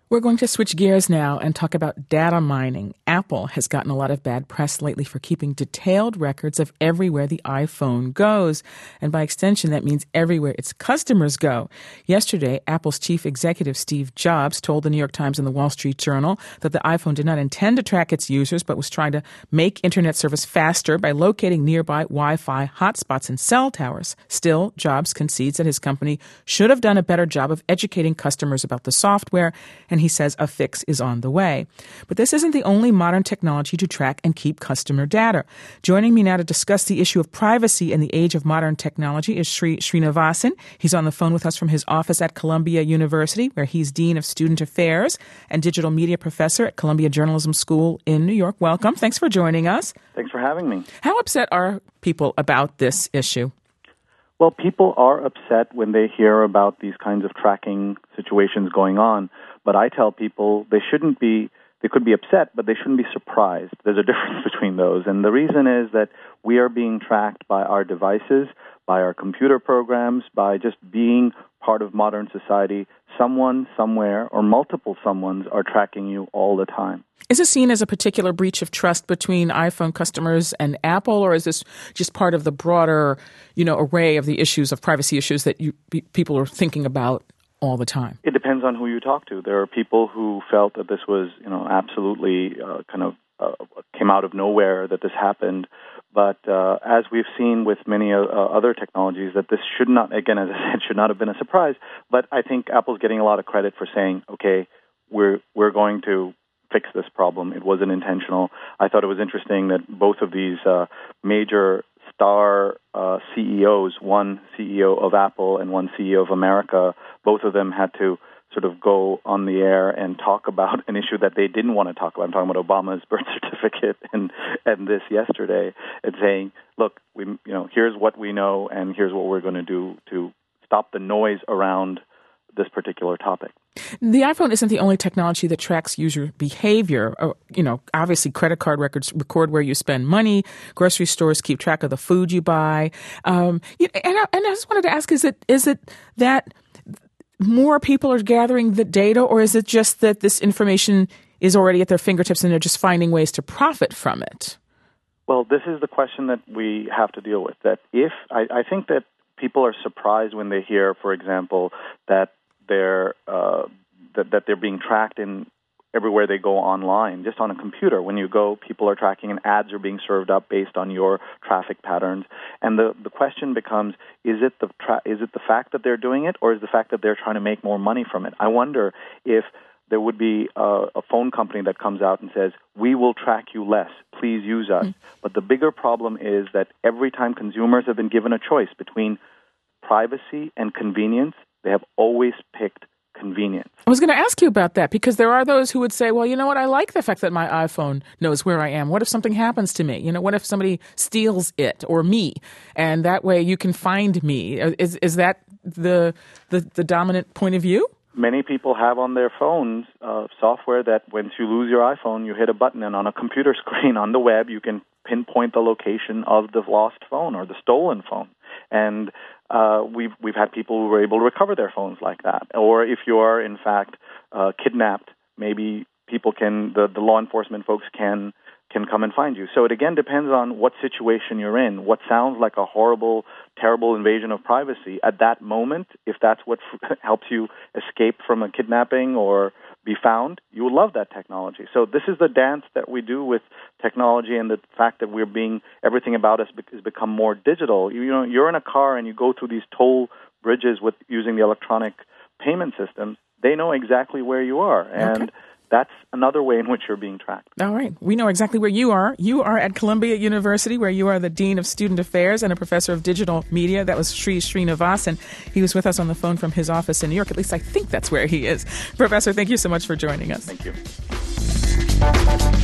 We're going to switch gears now and talk about data mining. Apple has gotten a lot of bad press lately for keeping detailed records of everywhere the iPhone goes. And by extension, that means everywhere its customers go. Yesterday, Apple's chief executive, Steve Jobs, told the New York Times and the Wall Street Journal that the iPhone did not intend to track its users, but was trying to make internet service faster by locating nearby Wi-Fi hotspots and cell towers. Still, Jobs concedes that his company should have done a better job of educating customers about the software, and he says a fix is on the way. But this isn't the only modern technology to track and keep customer data. Joining me now to discuss the issue of privacy in the age of modern technology is Sri Srinivasan. He's on the phone with us from his office at Columbia University, where he's Dean of Student Affairs and Digital Media Professor at Columbia Journalism School in New York. Welcome. Thanks for joining us. Thanks for having me. How upset are people about this issue? Well, people are upset when they hear about these kinds of tracking situations going on. But I tell people they could be upset, but they shouldn't be surprised. There's a difference between those. And the reason is that we are being tracked by our devices, by our computer programs, by just being part of modern society. Someone, somewhere, or multiple someones are tracking you all the time. Is this seen as a particular breach of trust between iPhone customers and Apple, or is this just part of the broader, array of the issues of privacy issues that people are thinking about all the time? It depends on who you talk to. There are people who felt that this was, absolutely came out of nowhere that this happened. But as we've seen with many other technologies, that this should not, again, as I said, should not have been a surprise. But I think Apple's getting a lot of credit for saying, okay, we're going to fix this problem. It wasn't intentional. I thought it was interesting that both of these major star CEOs, one CEO of Apple and one CEO of America, both of them had to sort of go on the air and talk about an issue that they didn't want to talk about. I'm talking about Obama's birth certificate and this yesterday, and saying, look, here's what we know and here's what we're going to do to stop the noise around this particular topic. The iPhone isn't the only technology that tracks user behavior. Obviously, credit card records record where you spend money. Grocery stores keep track of the food you buy. And I just wanted to ask: is it that more people are gathering the data, or is it just that this information is already at their fingertips and they're just finding ways to profit from it? Well, this is the question that we have to deal with. That I think that people are surprised when they hear, for example, that they're being tracked in everywhere they go online, just on a computer. When you go, people are tracking and ads are being served up based on your traffic patterns. And the question becomes, is it the fact that they're doing it, or is the fact that they're trying to make more money from it? I wonder if there would be a phone company that comes out and says, we will track you less, please use us. But the bigger problem is that every time consumers have been given a choice between privacy and convenience, they have always picked convenience. I was going to ask you about that, because there are those who would say, well, you know what, I like the fact that my iPhone knows where I am. What if something happens to me? What if somebody steals it or me? And that way you can find me. Is that the dominant point of view? Many people have on their phones software that once you lose your iPhone, you hit a button, and on a computer screen on the web, you can pinpoint the location of the lost phone or the stolen phone. And we've had people who were able to recover their phones like that. Or if you are, in fact, kidnapped, maybe people the law enforcement folks can come and find you. So it again depends on what situation you're in. What sounds like a horrible, terrible invasion of privacy at that moment, if that's what helps you escape from a kidnapping or be found, you will love that technology. So this is the dance that we do with technology, and the fact that everything about us has become more digital. You're in a car and you go through these toll bridges using the electronic payment systems. They know exactly where you are, and that's another way in which you're being tracked. All right. We know exactly where you are. You are at Columbia University, where you are the Dean of Student Affairs and a Professor of Digital Media. That was Sri Srinivasan. He was with us on the phone from his office in New York. At least I think that's where he is. Professor, thank you so much for joining us. Thank you.